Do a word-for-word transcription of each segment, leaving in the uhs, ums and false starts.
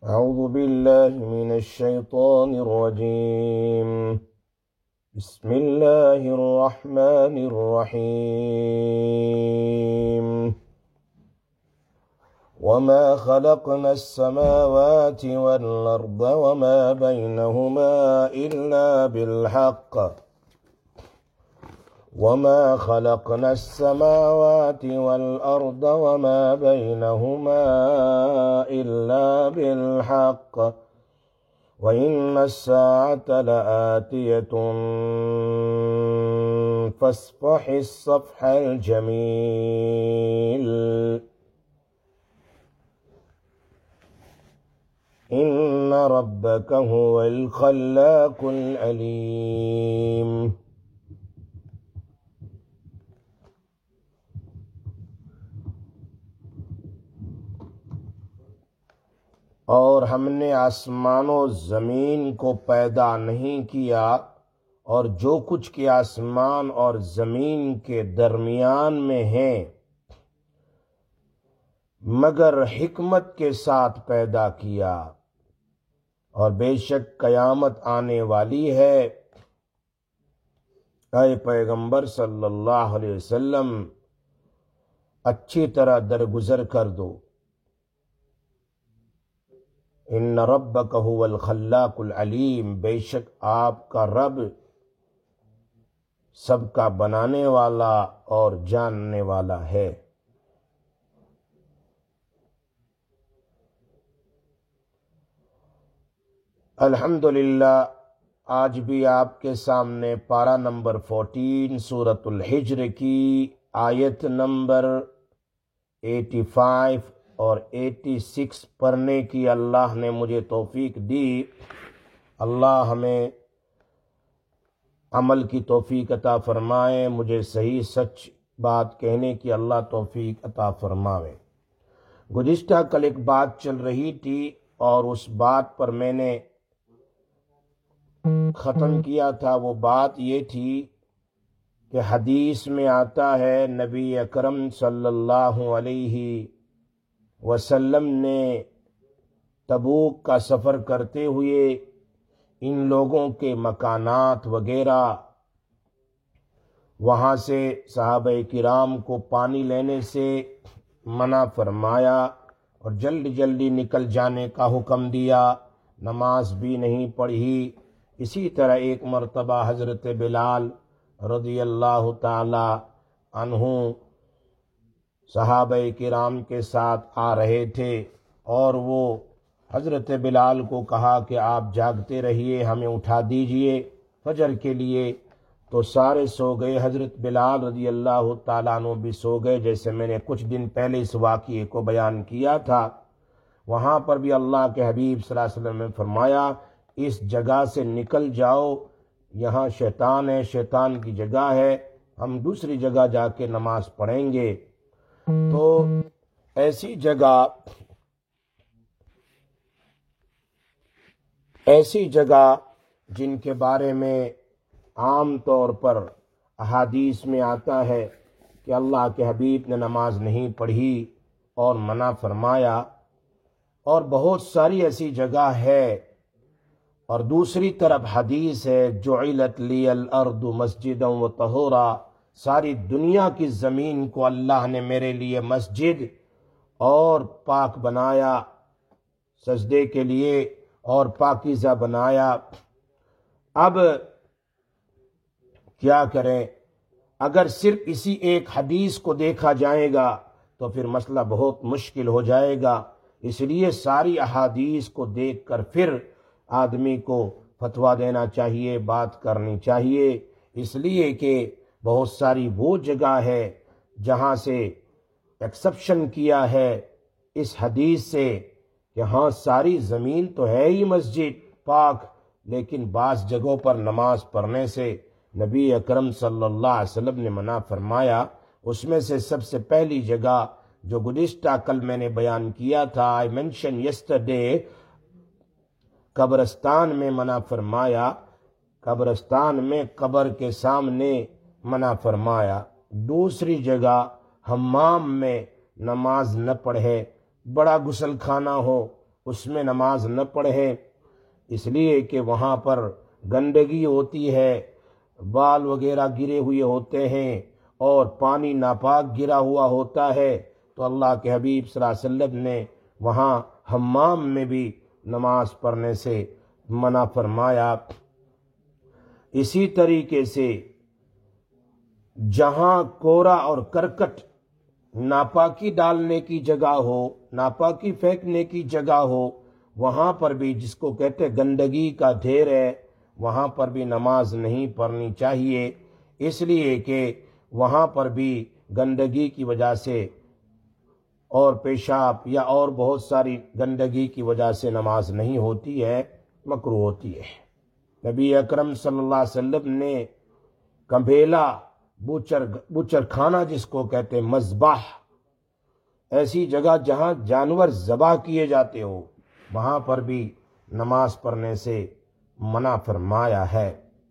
أعوذ بالله من الشيطان الرجيم بسم الله الرحمن الرحيم وما خلقنا السماوات والأرض وما بينهما إلا بالحق وما خلقنا السماوات والأرض وما بينهما إلا بالحق وإن الساعة لآتية فاصفح الصفح الجميل إن ربك هو الخلاق العليم. اور ہم نے آسمان و زمین کو پیدا نہیں کیا اور جو کچھ کہ آسمان اور زمین کے درمیان میں ہے مگر حکمت کے ساتھ پیدا کیا، اور بے شک قیامت آنے والی ہے۔ اے پیغمبر صلی اللہ علیہ وسلم اچھی طرح درگزر کر دو۔ ان ربک هو الخلاق العلیم، بے شک آپ کا رب سب کا بنانے والا اور جاننے والا ہے۔ الحمدللہ آج بھی آپ کے سامنے پارہ نمبر فورٹین سورۃ الحجر کی آیت نمبر ایٹی فائیو اور ایٹی سکس پڑھنے کی اللہ نے مجھے توفیق دی۔ اللہ ہمیں عمل کی توفیق عطا فرمائے، مجھے صحیح سچ بات کہنے کی اللہ توفیق عطا فرمائے۔ گزشتہ کل ایک بات چل رہی تھی اور اس بات پر میں نے ختم کیا تھا۔ وہ بات یہ تھی کہ حدیث میں آتا ہے نبی اکرم صلی اللہ علیہ وسلم نے تبوک کا سفر کرتے ہوئے ان لوگوں کے مکانات وغیرہ وہاں سے صحابہ کرام کو پانی لینے سے منع فرمایا اور جلدی جلدی نکل جانے کا حکم دیا، نماز بھی نہیں پڑھی۔ اسی طرح ایک مرتبہ حضرت بلال رضی اللہ تعالی عنہ صحابہ کرام کے ساتھ آ رہے تھے اور وہ حضرت بلال کو کہا کہ آپ جاگتے رہیے، ہمیں اٹھا دیجئے فجر کے لیے۔ تو سارے سو گئے، حضرت بلال رضی اللہ تعالیٰ عنہ بھی سو گئے، جیسے میں نے کچھ دن پہلے اس واقعے کو بیان کیا تھا۔ وہاں پر بھی اللہ کے حبیب صلی اللہ علیہ وسلم نے فرمایا اس جگہ سے نکل جاؤ، یہاں شیطان ہے، شیطان کی جگہ ہے، ہم دوسری جگہ جا کے نماز پڑھیں گے۔ تو ایسی جگہ ایسی جگہ جن کے بارے میں عام طور پر احادیث میں آتا ہے کہ اللہ کے حبیب نے نماز نہیں پڑھی اور منع فرمایا، اور بہت ساری ایسی جگہ ہے۔ اور دوسری طرف حدیث ہے جعلت لی الارض مسجدا وطہورا، ساری دنیا کی زمین کو اللہ نے میرے لیے مسجد اور پاک بنایا، سجدے کے لیے اور پاکیزہ بنایا۔ اب کیا کریں؟ اگر صرف اسی ایک حدیث کو دیکھا جائے گا تو پھر مسئلہ بہت مشکل ہو جائے گا، اس لیے ساری احادیث کو دیکھ کر پھر آدمی کو فتویٰ دینا چاہیے، بات کرنی چاہیے، اس لیے کہ بہت ساری وہ جگہ ہے جہاں سے ایکسپشن کیا ہے اس حدیث سے کہ ہاں ساری زمین تو ہے ہی مسجد پاک، لیکن بعض جگہوں پر نماز پڑھنے سے نبی اکرم صلی اللہ علیہ وسلم نے منع فرمایا۔ اس میں سے سب سے پہلی جگہ جو گزشتہ کل میں نے بیان کیا تھا، I mentioned yesterday، قبرستان میں منع فرمایا، قبرستان میں قبر کے سامنے منع فرمایا۔ دوسری جگہ حمام میں نماز نہ پڑھے، بڑا غسل خانہ ہو اس میں نماز نہ پڑھیں، اس لیے کہ وہاں پر گندگی ہوتی ہے، بال وغیرہ گرے ہوئے ہوتے ہیں اور پانی ناپاک گرا ہوا ہوتا ہے، تو اللہ کے حبیب صلی اللہ علیہ وسلم نے وہاں حمام میں بھی نماز پڑھنے سے منع فرمایا۔ اسی طریقے سے جہاں کورا اور کرکٹ ناپاکی ڈالنے کی جگہ ہو، ناپاکی پھینکنے کی جگہ ہو، وہاں پر بھی، جس کو کہتے گندگی کا ڈھیر ہے، وہاں پر بھی نماز نہیں پڑھنی چاہیے، اس لیے کہ وہاں پر بھی گندگی کی وجہ سے اور پیشاب یا اور بہت ساری گندگی کی وجہ سے نماز نہیں ہوتی ہے، مکروہ ہوتی ہے۔ نبی اکرم صلی اللہ علیہ وسلم نے کمبھیلا، بوچر بوچر خانہ جس کو کہتے مذبح، ایسی جگہ جہاں جانور ذبح کیے جاتے ہو، وہاں پر بھی نماز پڑھنے سے منع فرمایا ہے۔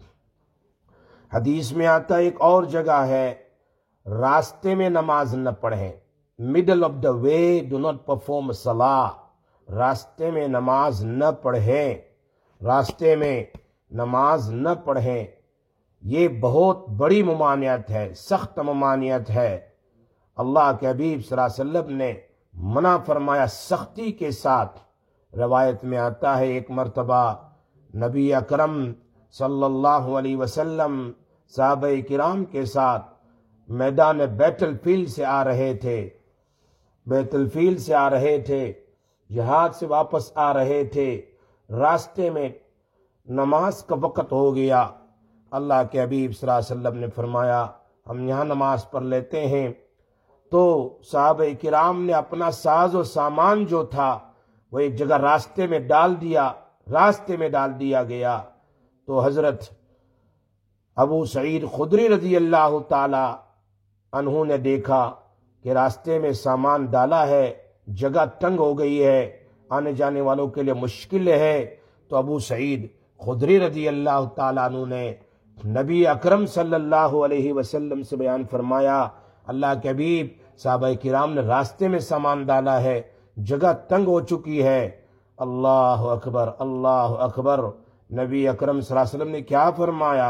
حدیث میں آتا ایک اور جگہ ہے، راستے میں نماز نہ پڑھیں، middle of the way do not perform salah، راستے میں نماز نہ پڑھیں، راستے میں نماز نہ پڑھیں، یہ بہت بڑی ممانعت ہے، سخت ممانعت ہے۔ اللہ کے حبیب صلی اللہ علیہ وسلم نے منع فرمایا سختی کے ساتھ۔ روایت میں آتا ہے ایک مرتبہ نبی اکرم صلی اللہ علیہ وسلم صحابہ کرام کے ساتھ میدان بیت الفیل سے آ رہے تھے، بیت الفیل سے آ رہے تھے، جہاد سے واپس آ رہے تھے، راستے میں نماز کا وقت ہو گیا۔ اللہ کے حبیب صلی اللہ علیہ وسلم نے فرمایا ہم یہاں نماز پڑھ لیتے ہیں، تو صحابہ کرام نے اپنا ساز و سامان جو تھا وہ ایک جگہ راستے میں ڈال دیا، راستے میں ڈال دیا گیا۔ تو حضرت ابو سعید خدری رضی اللہ تعالی عنہ نے دیکھا کہ راستے میں سامان ڈالا ہے، جگہ تنگ ہو گئی ہے، آنے جانے والوں کے لیے مشکل ہے، تو ابو سعید خدری رضی اللہ تعالیٰ عنہ نے نبی اکرم صلی اللہ علیہ وسلم سے بیان فرمایا اللہ کے حبیب صحابہ کرام نے راستے میں سامان ڈالا ہے، جگہ تنگ ہو چکی ہے۔ اللہ اکبر، اللہ اکبر۔ نبی اکرم صلی اللہ علیہ وسلم نے کیا فرمایا؟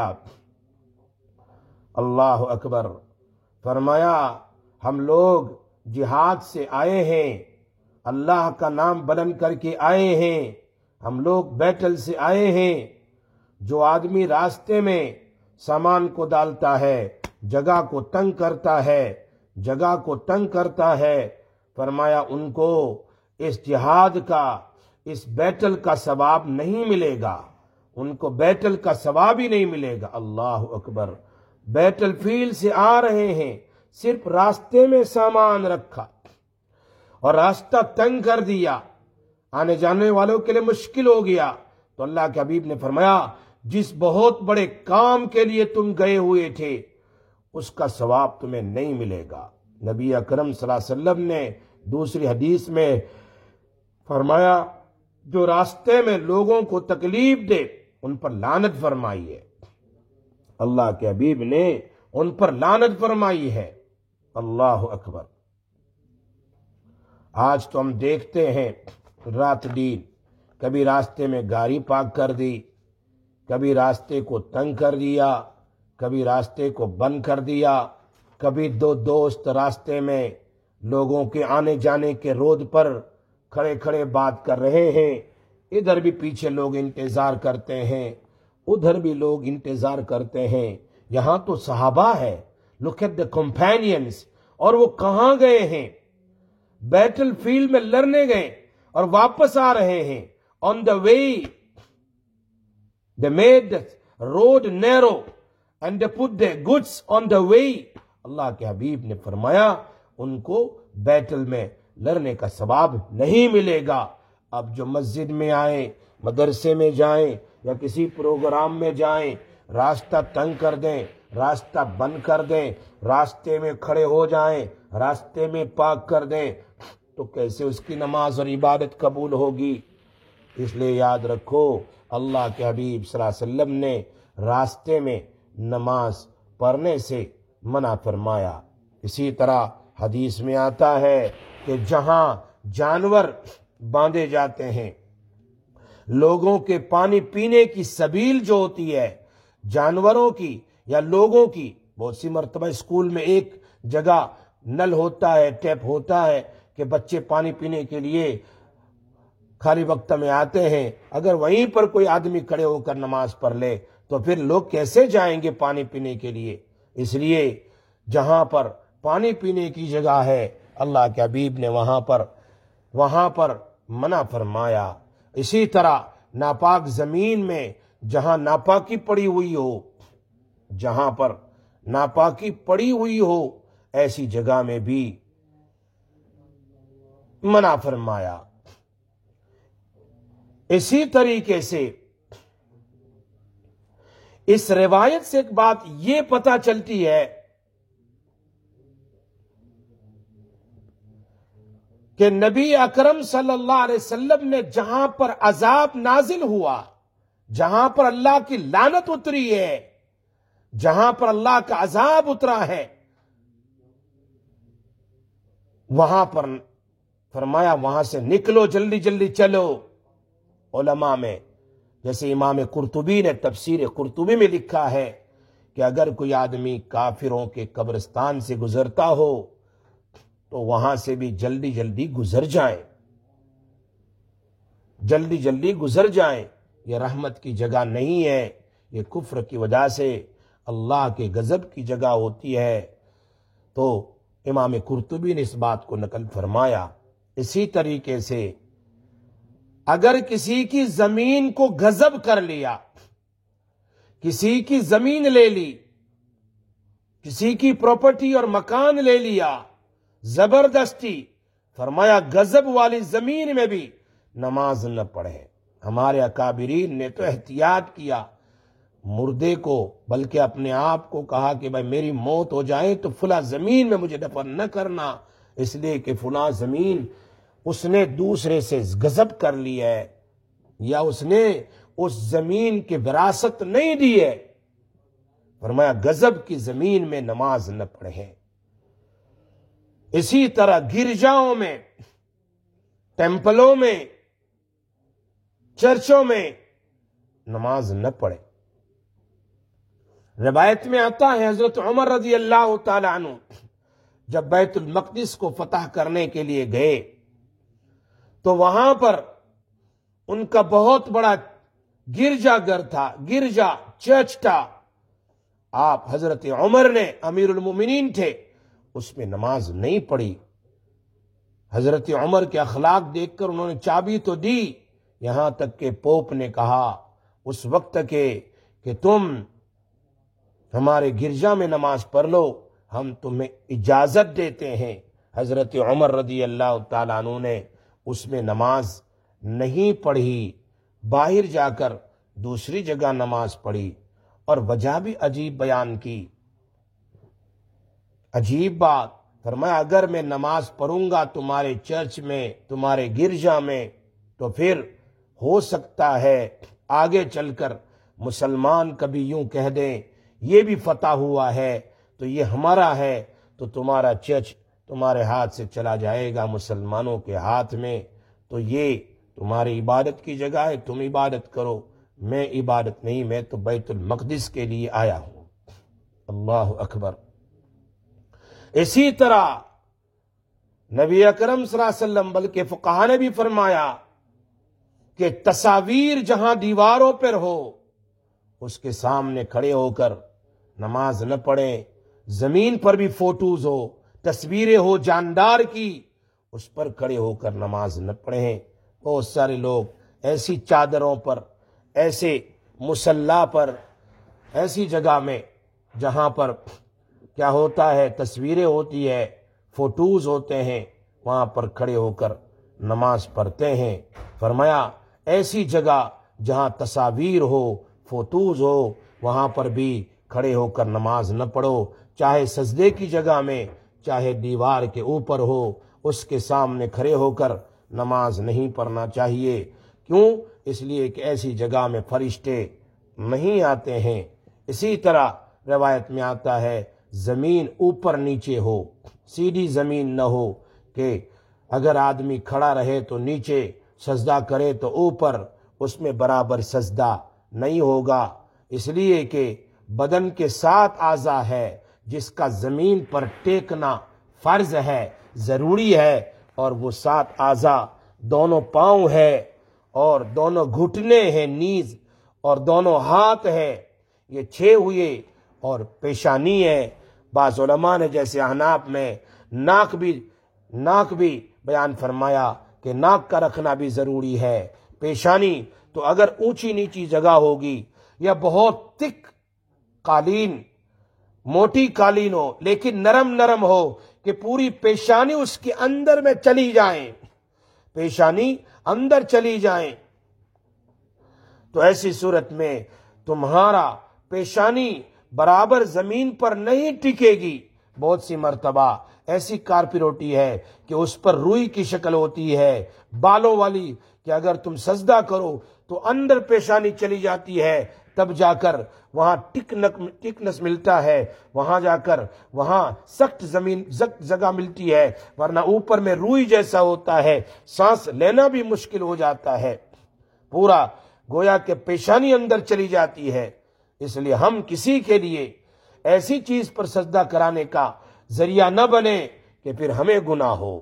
اللہ اکبر، فرمایا ہم لوگ جہاد سے آئے ہیں، اللہ کا نام بلند کر کے آئے ہیں، ہم لوگ بیٹل سے آئے ہیں۔ جو آدمی راستے میں سامان کو ڈالتا ہے، جگہ کو تنگ کرتا ہے، جگہ کو تنگ کرتا ہے، فرمایا ان کو اس جہاد کا، اس بیٹل کا ثواب نہیں ملے گا، ان کو بیٹل کا ثواب ہی نہیں ملے گا۔ اللہ اکبر۔ بیٹل فیلڈ سے آ رہے ہیں، صرف راستے میں سامان رکھا اور راستہ تنگ کر دیا، آنے جانے والوں کے لیے مشکل ہو گیا، تو اللہ کے حبیب نے فرمایا جس بہت بڑے کام کے لیے تم گئے ہوئے تھے اس کا ثواب تمہیں نہیں ملے گا۔ نبی اکرم صلی اللہ علیہ وسلم نے دوسری حدیث میں فرمایا جو راستے میں لوگوں کو تکلیف دے ان پر لعنت فرمائی ہے، اللہ کے حبیب نے ان پر لعنت فرمائی ہے۔ اللہ اکبر۔ آج تو ہم دیکھتے ہیں رات دن، کبھی راستے میں گاڑی پارک کر دی، کبھی راستے کو تنگ کر دیا، کبھی راستے کو بند کر دیا، کبھی دو دوست راستے میں لوگوں کے آنے جانے کے روڈ پر کھڑے کھڑے بات کر رہے ہیں، ادھر بھی پیچھے لوگ انتظار کرتے ہیں، ادھر بھی لوگ انتظار کرتے ہیں۔ یہاں تو صحابہ ہے، look at the companions، اور وہ کہاں گئے ہیں؟ بیٹل فیلڈ میں لڑنے گئے اور واپس آ رہے ہیں۔ on the way they made the road narrow and they put their goods on the way۔ اللہ کے حبیب نے فرمایا ان کو بیٹل میں لڑنے کا ثواب نہیں ملے گا۔ اب جو مسجد میں آئیں، مدرسے میں جائیں یا کسی پروگرام میں جائیں، راستہ تنگ کر دیں، راستہ بند کر دیں، راستے میں کھڑے ہو جائیں، راستے میں پارک کر دیں، تو کیسے اس کی نماز اور عبادت قبول ہوگی؟ اس لیے یاد رکھو اللہ کے حبیب صلی اللہ علیہ وسلم نے راستے میں نماز پڑھنے سے منع فرمایا۔ اسی طرح حدیث میں آتا ہے کہ جہاں جانور باندھے جاتے ہیں۔ لوگوں کے پانی پینے کی سبیل جو ہوتی ہے، جانوروں کی یا لوگوں کی، بہت سی مرتبہ اسکول میں ایک جگہ نل ہوتا ہے، ٹیپ ہوتا ہے کہ بچے پانی پینے کے لیے خالی وقت میں آتے ہیں۔ اگر وہیں پر کوئی آدمی کھڑے ہو کر نماز پڑھ لے تو پھر لوگ کیسے جائیں گے پانی پینے کے لیے؟ اس لیے جہاں پر پانی پینے کی جگہ ہے، اللہ کے حبیب نے وہاں پر وہاں پر منع فرمایا۔ اسی طرح ناپاک زمین میں جہاں ناپاکی پڑی ہوئی ہو، جہاں پر ناپاکی پڑی ہوئی ہو، ایسی جگہ میں بھی منع فرمایا۔ اسی طریقے سے اس روایت سے ایک بات یہ پتہ چلتی ہے کہ نبی اکرم صلی اللہ علیہ وسلم نے جہاں پر عذاب نازل ہوا، جہاں پر اللہ کی لعنت اتری ہے، جہاں پر اللہ کا عذاب اترا ہے، وہاں پر فرمایا وہاں سے نکلو، جلدی جلدی چلو۔ علماء میں جیسے امام قرطبی نے تفسیر قرطبی میں لکھا ہے کہ اگر کوئی آدمی کافروں کے قبرستان سے گزرتا ہو تو وہاں سے بھی جلدی جلدی گزر جائیں، جلدی جلدی گزر جائیں۔ یہ رحمت کی جگہ نہیں ہے، یہ کفر کی وجہ سے اللہ کے غضب کی جگہ ہوتی ہے۔ تو امام قرطبی نے اس بات کو نقل فرمایا۔ اسی طریقے سے اگر کسی کی زمین کو غصب کر لیا، کسی کی زمین لے لی، کسی کی پراپرٹی اور مکان لے لیا زبردستی، فرمایا غصب والی زمین میں بھی نماز نہ پڑھے۔ ہمارے اکابرین نے تو احتیاط کیا، مردے کو بلکہ اپنے آپ کو کہا کہ بھائی میری موت ہو جائے تو فلاں زمین میں مجھے دفن نہ کرنا، اس لیے کہ فلاں زمین اس نے دوسرے سے غصب کر لی ہے یا اس نے اس زمین کی وراثت نہیں دی ہے۔ فرمایا غصب کی زمین میں نماز نہ پڑھیں۔ اسی طرح گرجاؤں میں، ٹیمپلوں میں، چرچوں میں نماز نہ پڑھیں۔ روایت میں آتا ہے حضرت عمر رضی اللہ تعالی عنہ جب بیت المقدس کو فتح کرنے کے لیے گئے تو وہاں پر ان کا بہت بڑا گرجا گھر تھا، گرجا چرچ تھا۔ آپ حضرت عمر نے امیر المومنین تھے، اس میں نماز نہیں پڑھی۔ حضرت عمر کے اخلاق دیکھ کر انہوں نے چابی تو دی، یہاں تک کہ پوپ نے کہا اس وقت کے کہ تم ہمارے گرجا میں نماز پڑھ لو، ہم تمہیں اجازت دیتے ہیں۔ حضرت عمر رضی اللہ تعالیٰ عنہ نے اس میں نماز نہیں پڑھی، باہر جا کر دوسری جگہ نماز پڑھی، اور وجہ بھی عجیب بیان کی۔ عجیب بات فرمایا اگر میں نماز پڑھوں گا تمہارے چرچ میں، تمہارے گرجا میں، تو پھر ہو سکتا ہے آگے چل کر مسلمان کبھی یوں کہہ دیں یہ بھی فتح ہوا ہے تو یہ ہمارا ہے، تو تمہارا چرچ تمہارے ہاتھ سے چلا جائے گا مسلمانوں کے ہاتھ میں، تو یہ تمہاری عبادت کی جگہ ہے، تم عبادت کرو، میں عبادت نہیں، میں تو بیت المقدس کے لیے آیا ہوں۔ اللہ اکبر۔ اسی طرح نبی اکرم صلی اللہ علیہ وسلم بلکہ فقہا نے بھی فرمایا کہ تصاویر جہاں دیواروں پر ہو اس کے سامنے کھڑے ہو کر نماز نہ پڑھیں۔ زمین پر بھی فوٹوز ہو، تصویریں ہو جاندار کی، اس پر کھڑے ہو کر نماز نہ پڑھیں۔ بہت سارے لوگ ایسی چادروں پر، ایسے مصلی پر، ایسی جگہ میں جہاں پر کیا ہوتا ہے تصویریں ہوتی ہے، فوٹوز ہوتے ہیں، وہاں پر کھڑے ہو کر نماز پڑھتے ہیں۔ فرمایا ایسی جگہ جہاں تصاویر ہو، فوٹوز ہو، وہاں پر بھی کھڑے ہو کر نماز نہ پڑھو، چاہے سجدے کی جگہ میں، چاہے دیوار کے اوپر ہو، اس کے سامنے کھڑے ہو کر نماز نہیں پڑھنا چاہیے۔ کیوں؟ اس لیے کہ ایسی جگہ میں فرشتے نہیں آتے ہیں۔ اسی طرح روایت میں آتا ہے زمین اوپر نیچے ہو، سیدھی زمین نہ ہو کہ اگر آدمی کھڑا رہے تو نیچے، سجدہ کرے تو اوپر، اس میں برابر سجدہ نہیں ہوگا، اس لیے کہ بدن کے سات اعضاء ہے جس کا زمین پر ٹیکنا فرض ہے، ضروری ہے، اور وہ سات اعضاء دونوں پاؤں ہے اور دونوں گھٹنے ہیں نیز، اور دونوں ہاتھ ہے، یہ چھ ہوئے، اور پیشانی ہے۔ بعض علماء نے جیسے احناف میں ناک بھی ناک بھی بیان فرمایا کہ ناک کا رکھنا بھی ضروری ہے۔ پیشانی تو اگر اونچی نیچی جگہ ہوگی یا بہت تک قالین، موٹی قالین ہو لیکن نرم نرم ہو کہ پوری پیشانی اس کے اندر میں چلی جائیں، پیشانی اندر چلی جائیں، تو ایسی صورت میں تمہارا پیشانی برابر زمین پر نہیں ٹکے گی۔ بہت سی مرتبہ ایسی کارپی روٹی ہے کہ اس پر روئی کی شکل ہوتی ہے بالوں والی، کہ اگر تم سجدہ کرو تو اندر پیشانی چلی جاتی ہے، تب جا کر وہاں ٹکنس ملتا ہے، وہاں جا کر وہاں سخت زمین سخت جگہ ملتی ہے، ورنہ اوپر میں روئی جیسا ہوتا ہے، سانس لینا بھی مشکل ہو جاتا ہے، پورا گویا کہ پیشانی اندر چلی جاتی ہے۔ اس لیے ہم کسی کے لیے ایسی چیز پر سجدہ کرانے کا ذریعہ نہ بنے کہ پھر ہمیں گناہ ہو۔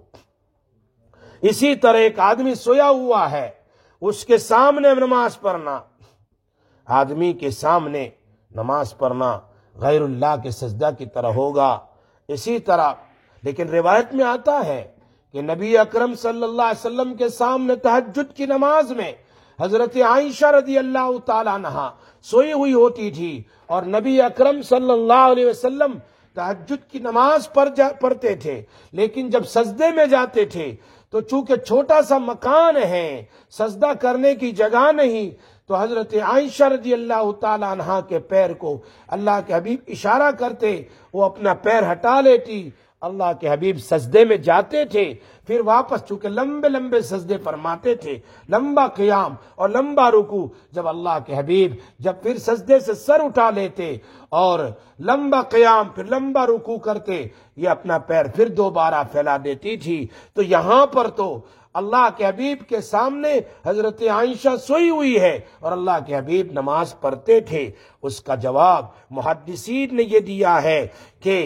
اسی طرح ایک آدمی سویا ہوا ہے، اس کے سامنے نماز پڑھنا، آدمی کے سامنے نماز پڑھنا غیر اللہ کے سجدہ کی طرح ہوگا۔ اسی طرح لیکن روایت میں آتا ہے کہ نبی اکرم صلی اللہ علیہ وسلم کے سامنے تہجد کی نماز میں حضرت عائشہ رضی اللہ تعالی عنہا سوئی ہوئی ہوتی تھی، اور نبی اکرم صلی اللہ علیہ وسلم تہجد کی نماز پڑھتے تھے، لیکن جب سجدے میں جاتے تھے تو چونکہ چھوٹا سا مکان ہے، سجدہ کرنے کی جگہ نہیں، تو حضرت عائشہ رضی اللہ تعالی عنہا کے پیر کو اللہ کے حبیب اشارہ کرتے، وہ اپنا پیر ہٹا لیتی، اللہ کے حبیب سجدے میں جاتے تھے، پھر واپس، چونکہ لمبے لمبے سجدے فرماتے تھے، لمبا قیام اور لمبا رکوع، جب اللہ کے حبیب جب پھر سجدے سے سر اٹھا لیتے اور لمبا قیام پھر لمبا رکوع کرتے، یہ اپنا پیر پھر دوبارہ پھیلا دیتی تھی۔ تو یہاں پر تو اللہ کے حبیب کے سامنے حضرت عائشہ سوئی ہوئی ہے اور اللہ کے حبیب نماز پڑھتے تھے۔ اس کا جواب محدثین نے یہ دیا ہے کہ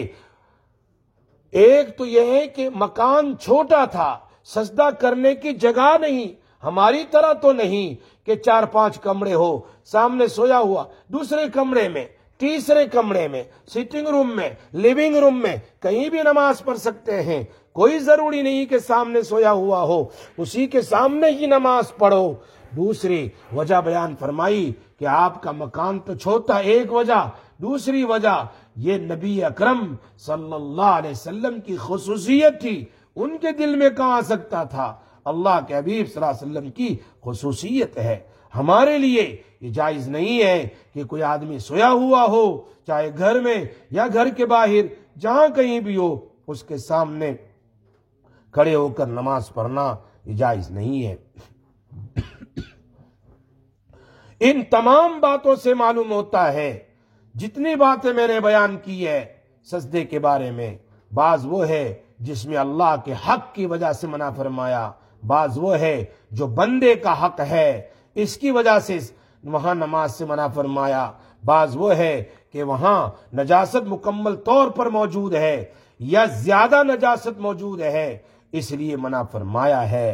ایک تو یہ ہے کہ مکان چھوٹا تھا، سجدہ کرنے کی جگہ نہیں، ہماری طرح تو نہیں کہ چار پانچ کمرے ہو، سامنے سویا ہوا، دوسرے کمرے میں، تیسرے کمرے میں، سٹنگ روم میں، لیونگ روم میں، کہیں بھی نماز پڑھ سکتے ہیں، کوئی ضروری نہیں کہ سامنے سویا ہوا ہو، اسی کے سامنے ہی نماز پڑھو۔ دوسری وجہ بیان فرمائی کہ آپ کا مکان تو چھوٹا، ایک وجہ، دوسری وجہ یہ نبی اکرم صلی اللہ علیہ وسلم کی خصوصیت تھی، ان کے دل میں کہاں آ سکتا تھا، اللہ کے حبیب صلی اللہ علیہ وسلم کی خصوصیت ہے۔ ہمارے لیے یہ جائز نہیں ہے کہ کوئی آدمی سویا ہوا ہو، چاہے گھر میں یا گھر کے باہر، جہاں کہیں بھی ہو، اس کے سامنے کھڑے ہو کر نماز پڑھنا یہ جائز نہیں ہے۔ ان تمام باتوں سے معلوم ہوتا ہے، جتنی باتیں میں نے بیان کی ہے سجدے کے بارے میں، بعض وہ ہے جس میں اللہ کے حق کی وجہ سے منع فرمایا، بعض وہ ہے جو بندے کا حق ہے اس کی وجہ سے وہاں نماز سے منع فرمایا، بعض وہ ہے کہ وہاں نجاست مکمل طور پر موجود ہے یا زیادہ نجاست موجود ہے، اس لیے منع فرمایا ہے۔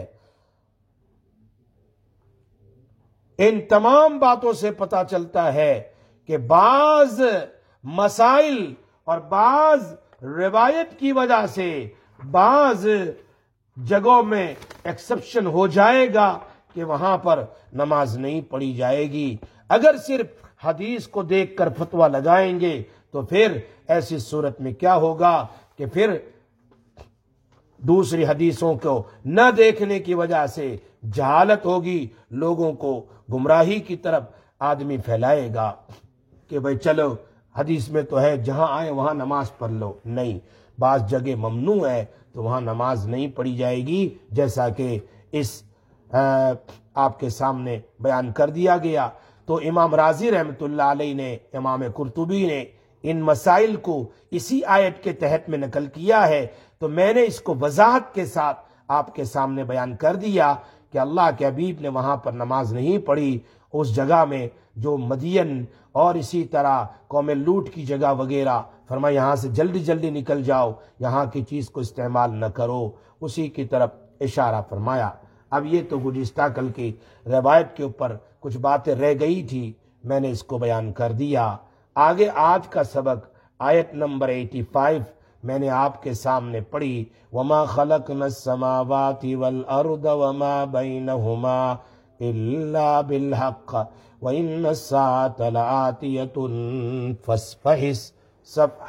ان تمام باتوں سے پتہ چلتا ہے کہ بعض مسائل اور بعض روایت کی وجہ سے بعض جگہوں میں ایکسپشن ہو جائے گا کہ وہاں پر نماز نہیں پڑھی جائے گی۔ اگر صرف حدیث کو دیکھ کر فتویٰ لگائیں گے تو پھر ایسی صورت میں کیا ہوگا کہ پھر دوسری حدیثوں کو نہ دیکھنے کی وجہ سے جہالت ہوگی، لوگوں کو گمراہی کی طرف آدمی پھیلائے گا کہ بھئی چلو حدیث میں تو ہے جہاں آئے وہاں نماز پڑھ لو، نہیں، بعض جگہ ممنوع ہے تو وہاں نماز نہیں پڑھی جائے گی، جیسا کہ اس آپ کے سامنے بیان کر دیا گیا۔ تو امام رازی رحمۃ اللہ علیہ نے، امام قرطبی نے ان مسائل کو اسی آیت کے تحت میں نقل کیا ہے، تو میں نے اس کو وضاحت کے ساتھ آپ کے سامنے بیان کر دیا کہ اللہ کے حبیب نے وہاں پر نماز نہیں پڑھی، اس جگہ میں جو مدین اور اسی طرح قوم لوٹ کی جگہ وغیرہ، فرمایا یہاں سے جلدی جلدی نکل جاؤ، یہاں کی چیز کو استعمال نہ کرو، اسی کی طرف اشارہ فرمایا۔ اب یہ تو گزشتہ کل کی روایت کے اوپر کچھ باتیں رہ گئی تھی، میں نے اس کو بیان کر دیا۔ آگے آج کا سبق آیت نمبر پچاسی میں نے آپ کے سامنے پڑھی، وَمَا خَلَقْنَا السَّمَاوَاتِ وَالْأَرْضَ وَمَا بَيْنَهُمَا إِلَّا بِالْحَقِّ وَإِنَّ السَّاعَةَ لَآتِيَةٌ فَاصْفَحِ الصَّفْحَ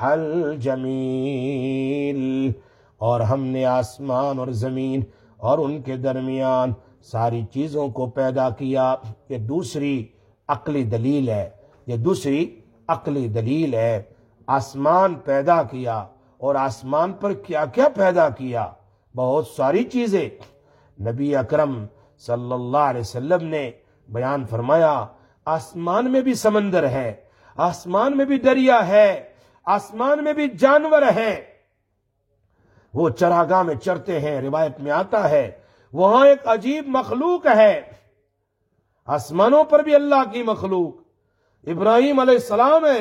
الْجَمِيلَ۔ اور ہم نے آسمان اور زمین اور ان کے درمیان ساری چیزوں کو پیدا کیا۔ یہ دوسری عقلی دلیل ہے، یہ دوسری عقلی دلیل ہے۔ آسمان پیدا کیا، اور آسمان پر کیا کیا پیدا کیا؟ بہت ساری چیزیں۔ نبی اکرم صلی اللہ علیہ وسلم نے بیان فرمایا، آسمان میں بھی سمندر ہے، آسمان میں بھی دریا ہے، آسمان میں بھی جانور ہیں، وہ چراگاہ میں چرتے ہیں، روایت میں آتا ہے وہاں ایک عجیب مخلوق ہے۔ آسمانوں پر بھی اللہ کی مخلوق، ابراہیم علیہ السلام ہے،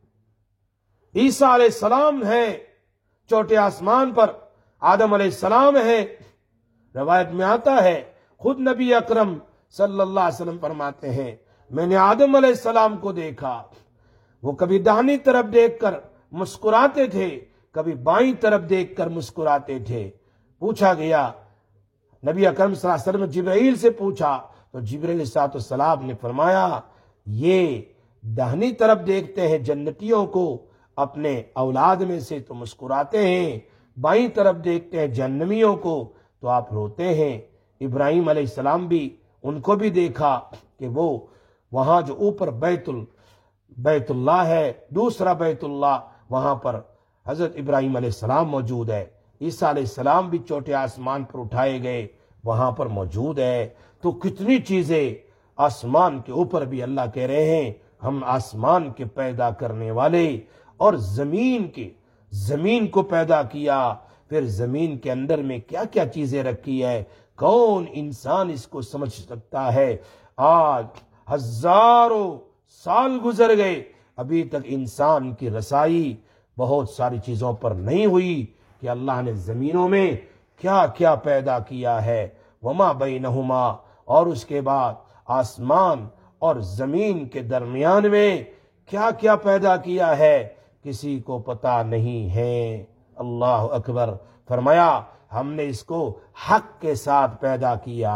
عیسیٰ علیہ السلام ہے، چھوٹے آسمان پر آدم علیہ السلام ہے۔ روایت میں آتا ہے خود نبی اکرم صلی اللہ علیہ وسلم فرماتے ہیں، میں نے آدم علیہ السلام کو دیکھا، وہ کبھی داہنی طرف دیکھ کر مسکراتے تھے، کبھی بائیں طرف دیکھ کر مسکراتے تھے۔ پوچھا گیا، نبی اکرم صلی اللہ علیہ وسلم جبرائیل سے پوچھا تو جبرائیل علیہ السلام نے فرمایا، یہ داہنی طرف دیکھتے ہیں جنتیوں کو اپنے اولاد میں سے تو مسکراتے ہیں، بائیں طرف دیکھتے ہیں جہنمیوں کو تو آپ روتے ہیں۔ ابراہیم علیہ السلام بھی ان کو بھی دیکھا کہ وہ وہاں جو اوپر بیت ال بیت اللہ ہے، دوسرا بیت اللہ، وہاں پر حضرت ابراہیم علیہ السلام موجود ہے۔ عیسیٰ علیہ السلام بھی چھوٹے آسمان پر اٹھائے گئے، وہاں پر موجود ہے۔ تو کتنی چیزیں آسمان کے اوپر بھی اللہ کہہ رہے ہیں ہم آسمان کے پیدا کرنے والے، اور زمین کے زمین کو پیدا کیا، پھر زمین کے اندر میں کیا کیا چیزیں رکھی ہے، کون انسان اس کو سمجھ سکتا ہے؟ آج ہزاروں سال گزر گئے، ابھی تک انسان کی رسائی بہت ساری چیزوں پر نہیں ہوئی کہ اللہ نے زمینوں میں کیا کیا پیدا کیا ہے، وما بینہما، اور اس کے بعد آسمان اور زمین کے درمیان میں کیا کیا پیدا کیا ہے، کسی کو پتا نہیں ہے۔ اللہ اکبر۔ فرمایا ہم نے اس کو حق کے ساتھ پیدا کیا۔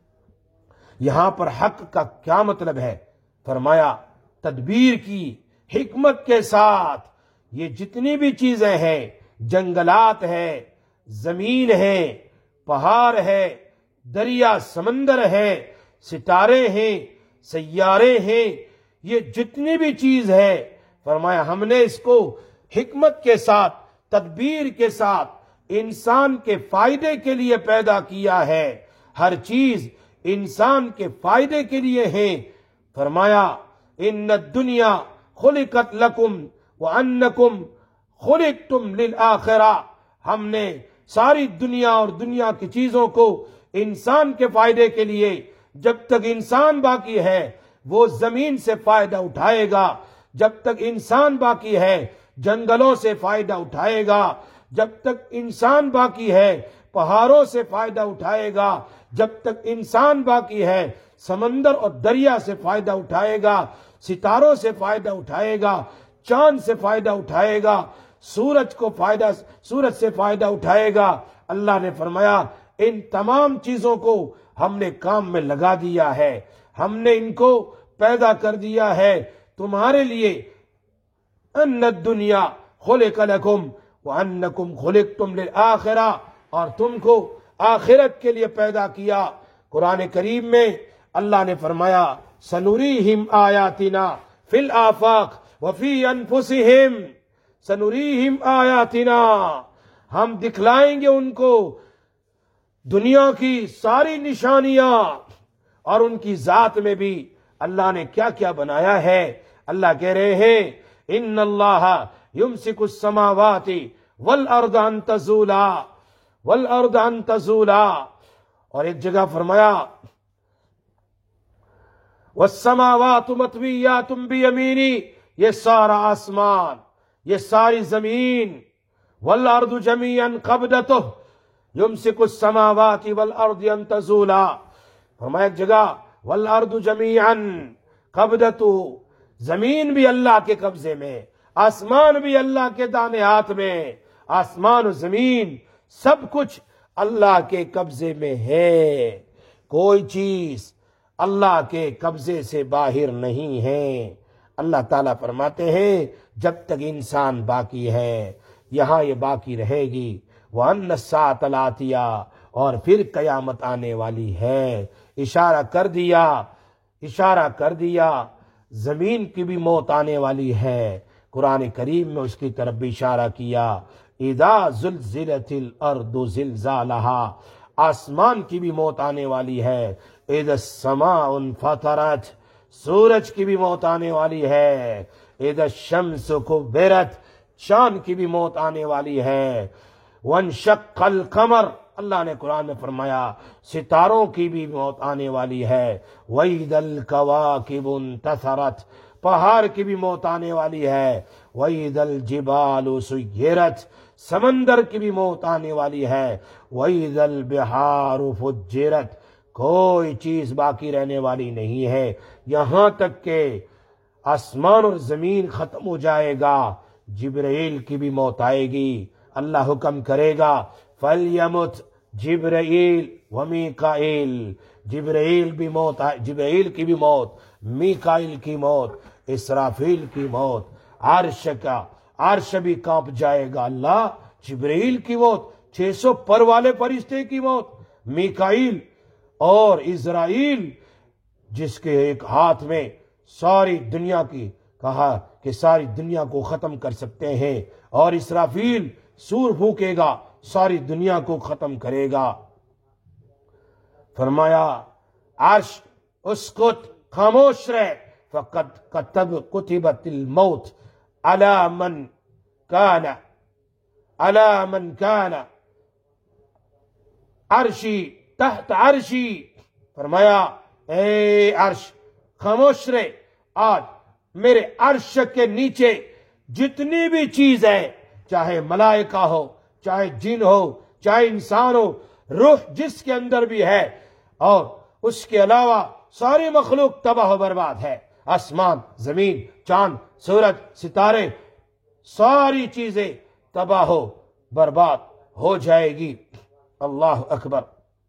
یہاں پر حق کا کیا مطلب ہے؟ فرمایا تدبیر کی، حکمت کے ساتھ۔ یہ جتنی بھی چیزیں ہیں، جنگلات ہے، زمین ہے، پہاڑ ہے، دریا سمندر ہے، ستارے ہیں، سیارے ہیں، یہ جتنی بھی چیز ہے، فرمایا ہم نے اس کو حکمت کے ساتھ، تدبیر کے ساتھ انسان کے فائدے کے لیے پیدا کیا ہے۔ ہر چیز انسان کے فائدے کے لیے ہے۔ فرمایا ان الدنیا خلقت لکم وانکم خلقتم للآخرہ، ہم نے ساری دنیا اور دنیا کی چیزوں کو انسان کے فائدے کے لیے، جب تک انسان باقی ہے وہ زمین سے فائدہ اٹھائے گا، جب تک انسان باقی ہے جنگلوں سے فائدہ اٹھائے گا، جب تک انسان باقی ہے پہاڑوں سے فائدہ اٹھائے گا، جب تک انسان باقی ہے سمندر اور دریا سے فائدہ اٹھائے گا، ستاروں سے فائدہ اٹھائے گا، چاند سے فائدہ اٹھائے گا، سورج کو فائدہ سورج سے فائدہ اٹھائے گا۔ اللہ نے فرمایا ان تمام چیزوں کو ہم نے کام میں لگا دیا ہے، ہم نے ان کو پیدا کر دیا ہے تمہارے لیے۔ ان الدنیا خلق لکم وانکم خلقتم للآخرہ، اور تم کو آخرت کے لیے پیدا کیا۔ قرآن کریم میں اللہ نے فرمایا سنریہم آیاتنا فی الآفاق وفی انفسہم، سنریہم آیاتنا، ہم دکھلائیں گے ان کو دنیا کی ساری نشانیاں، اور ان کی ذات میں بھی اللہ نے کیا کیا بنایا ہے۔ اللہ کہہ رہے ہیں ان اللہ یمسک السماوات والارض ان تزولا والارض ان تزولا، اور ایک جگہ فرمایا والسماوات مطویات بیمینی، یہ سارا آسمان، یہ ساری زمین، والارض جمیعا قبضتہ یمسک السماوات والارض ان تزولا، فرمایا ایک جگہ والارض جمیعا قبضتہ، زمین بھی اللہ کے قبضے میں، آسمان بھی اللہ کے دانے ہاتھ میں، آسمان و زمین سب کچھ اللہ کے قبضے میں ہے، کوئی چیز اللہ کے قبضے سے باہر نہیں ہے۔ اللہ تعالیٰ فرماتے ہیں جب تک انسان باقی ہے یہاں یہ باقی رہے گی، وَأَنَّ السَّاعَةَ لَآتِيَةٌ، اور پھر قیامت آنے والی ہے۔ اشارہ کر دیا اشارہ کر دیا زمین کی بھی موت آنے والی ہے، قرآن کریم میں اس کی طرف بھی اشارہ کیا، اذا زلزلت الارض زلزالہا، آسمان کی بھی موت آنے والی ہے، اذا السماء انفطرت، سورج کی بھی موت آنے والی ہے، اذا الشمس کورت، چاند کی بھی موت آنے والی ہے، وانشق القمر، اللہ نے قرآن میں فرمایا ستاروں کی بھی موت آنے والی ہے، وَإِذَا الْكَوَاكِبُ انتثرت، پہاڑ کی بھی موت آنے والی ہے، وَإِذَا الْجِبَالُ سُيِّرَتْ، سمندر کی بھی موت آنے والی ہے، وَإِذَا الْبِحَارُ فُجِّرَتْ، کوئی چیز باقی رہنے والی نہیں ہے، یہاں تک کہ آسمان اور زمین ختم ہو جائے گا، جبرائیل کی بھی موت آئے گی، اللہ حکم کرے گا فَلْيَمُتْ جبرائیل ومیکائیل، جبرائیل بھی موت جبرائیل کی بھی موت، میکائیل کی موت، اسرافیل کی موت، عرش کا عرش بھی کانپ جائے گا، اللہ جبرائیل کی موت، چھ سو پر والے فرشتے کی موت، میکائیل اور اسرائیل جس کے ایک ہاتھ میں ساری دنیا کی کہا کہ ساری دنیا کو ختم کر سکتے ہیں، اور اسرافیل سور پھونکے گا ساری دنیا کو ختم کرے گا۔ فرمایا عرش اسکت، خاموش رہ، فقد کتب کتبت الموت علی من کان علی من کان عرشی تحت عرشی، فرمایا اے عرش خاموش رہ، آج میرے عرش کے نیچے جتنی بھی چیز ہے، چاہے ملائکہ ہو، چاہے جن ہو، چاہے انسان ہو، روح جس کے اندر بھی ہے، اور اس کے علاوہ ساری مخلوق تباہ و برباد ہے، آسمان، زمین، چاند، سورج، ستارے، ساری چیزیں تباہ و برباد ہو جائے گی۔ اللہ اکبر۔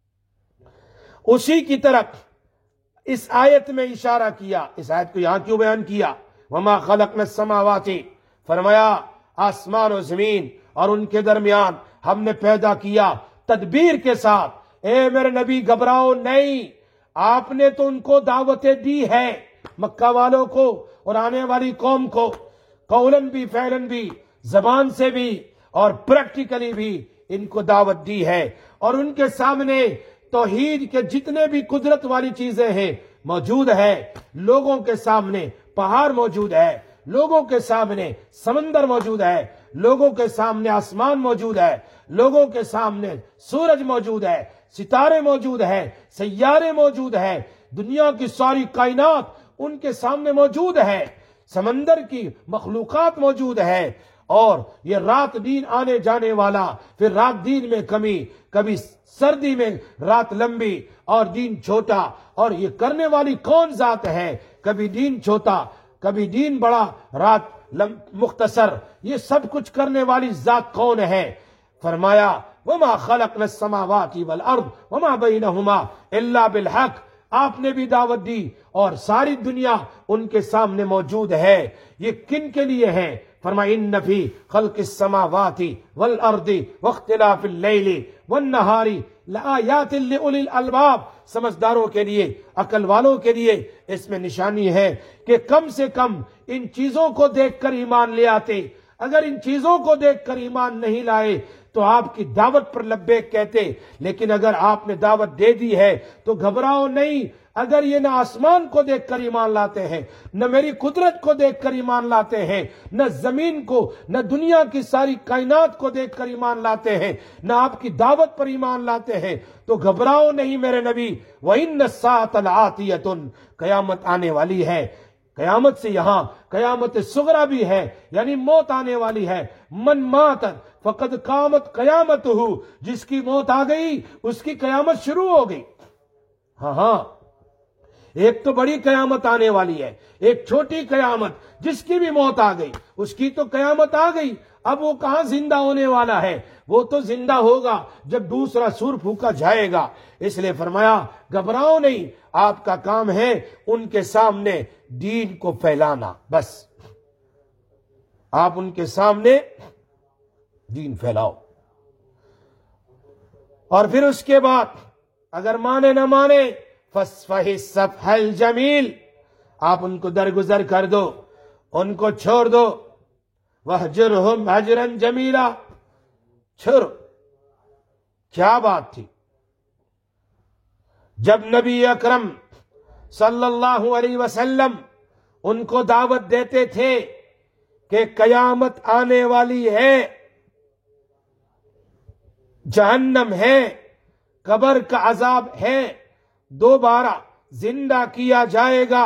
اسی کی طرف اس آیت میں اشارہ کیا، اس آیت کو یہاں کیوں بیان کیا؟ وما خلقنا السماوات، فرمایا آسمان و زمین اور ان کے درمیان ہم نے پیدا کیا تدبیر کے ساتھ۔ اے میرے نبی گھبراؤ نہیں، آپ نے تو ان کو دعوتیں دی ہے، مکہ والوں کو اور آنے والی قوم کو، قولن بھی فعلن بھی، زبان سے بھی اور پریکٹیکلی بھی ان کو دعوت دی ہے، اور ان کے سامنے توحید کے جتنے بھی قدرت والی چیزیں ہیں موجود ہے، لوگوں کے سامنے پہاڑ موجود ہے، لوگوں کے سامنے سمندر موجود ہے، لوگوں کے سامنے آسمان موجود ہے، لوگوں کے سامنے سورج موجود ہے، ستارے موجود ہے، سیارے موجود ہے، دنیا کی ساری کائنات ان کے سامنے موجود ہے، سمندر کی مخلوقات موجود ہے، اور یہ رات دن آنے جانے والا، پھر رات دن میں کمی، کبھی سردی میں رات لمبی اور دن چھوٹا، اور یہ کرنے والی کون ذات ہے؟ کبھی دن چھوٹا، کبھی دن بڑا، رات مختصر، یہ سب کچھ کرنے والی ذات کون ہے؟ فرمایا وما خلقنا السماوات والارض وما بینہما الا بالحق، آپ نے بھی دعوت دی اور ساری دنیا ان کے سامنے موجود ہے۔ یہ کن کے لیے ہے؟ فرمایا ان فی خلق السماوات والارض واختلاف اللیل والنہار لآیات لأولی الالباب، سمجھداروں کے لیے، عقل والوں کے لیے اس میں نشانی ہے کہ کم سے کم ان چیزوں کو دیکھ کر ایمان لے آتے۔ اگر ان چیزوں کو دیکھ کر ایمان نہیں لائے تو آپ کی دعوت پر لبیک کہتے، لیکن اگر آپ نے دعوت دے دی ہے تو گھبراؤ نہیں۔ اگر یہ نہ آسمان کو دیکھ کر ایمان لاتے ہیں، نہ میری قدرت کو دیکھ کر ایمان لاتے ہیں، نہ زمین کو، نہ دنیا کی ساری کائنات کو دیکھ کر ایمان لاتے ہیں، نہ آپ کی دعوت پر ایمان لاتے ہیں، تو گھبراؤ نہیں میرے نبی۔ وَإِنَّ السَّاعَةَ لَآتِيَةٌ، قیامت آنے والی ہے۔ قیامت سے یہاں قیامت صغریٰ بھی ہے، یعنی موت آنے والی ہے۔ من مات فقد قامت قیامتہ، جس کی موت آ گئی اس کی قیامت شروع ہو گئی۔ ہاں ہاں، ایک تو بڑی قیامت آنے والی ہے، ایک چھوٹی قیامت، جس کی بھی موت آ گئی اس کی تو قیامت آ گئی۔ اب وہ کہاں زندہ ہونے والا ہے؟ وہ تو زندہ ہوگا جب دوسرا سور پھونکا جائے گا۔ اس لیے فرمایا گھبراؤ نہیں، آپ کا کام ہے ان کے سامنے دین کو پھیلانا، بس آپ ان کے سامنے دین پھیلاؤ۔ اور پھر اس کے بعد اگر مانے نہ مانے فَاصْفَحِ الصَّفْحَ الْجَمِيلَ، آپ ان کو درگزر کر دو، ان کو چھوڑ دو۔ وَاهْجُرْهُمْ هَجْرًا جَمِيلًا، چھوڑ۔ کیا بات تھی؟ جب نبی اکرم صلی اللہ علیہ وسلم ان کو دعوت دیتے تھے کہ قیامت آنے والی ہے، جہنم ہے، قبر کا عذاب ہے، دوبارہ زندہ کیا جائے گا،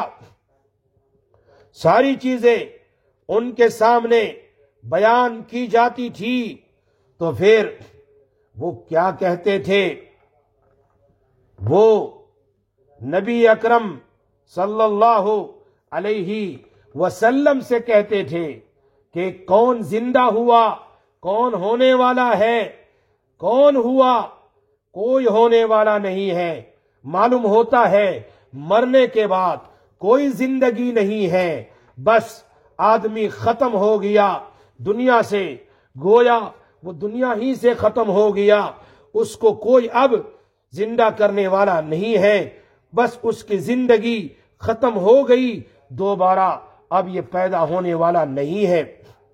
ساری چیزیں ان کے سامنے بیان کی جاتی تھی، تو پھر وہ کیا کہتے تھے؟ وہ نبی اکرم صلی اللہ علیہ وسلم سے کہتے تھے کہ کون زندہ ہوا، کون ہونے والا ہے، کون ہوا، کوئی ہونے والا نہیں ہے۔ معلوم ہوتا ہے مرنے کے بعد کوئی زندگی نہیں ہے، بس آدمی ختم ہو گیا دنیا سے، گویا وہ دنیا ہی سے ختم ہو گیا، اس کو کوئی اب زندہ کرنے والا نہیں ہے، بس اس کی زندگی ختم ہو گئی، دوبارہ اب یہ پیدا ہونے والا نہیں ہے۔